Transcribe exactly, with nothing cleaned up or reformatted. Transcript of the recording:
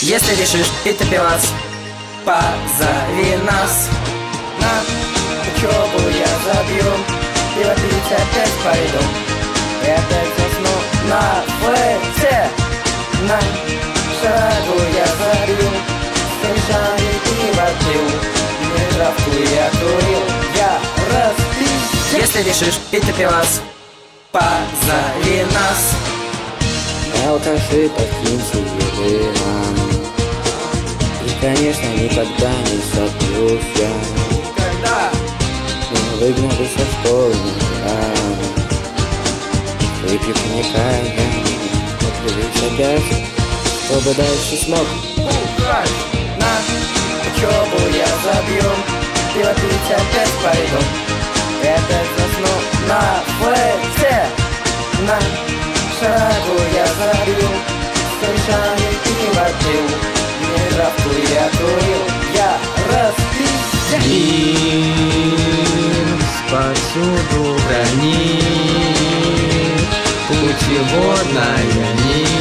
Если решишь пить пивас, позови нас. На учебу я забью, пиво пить опять пойду. И опять засну на флете. На шагу я забью, стрижами пиво пил. Не травку я курил, я распиздил. Если решишь пить пивас, позови нас. Алкаши, подкиньте еды нам. И, конечно, никогда не сопьюсь я. Никогда. Меня выгнали со школы, а выпью коньяка я. Напьюсь опять, чтобы дальше смог. На учебу я забью, пиво пить опять пойду. И опять засну на флете. На шагу я забью, стрижами пиво пил. Не травку я курил, я распиздил. Мир повсюду гранит, путеводная нить.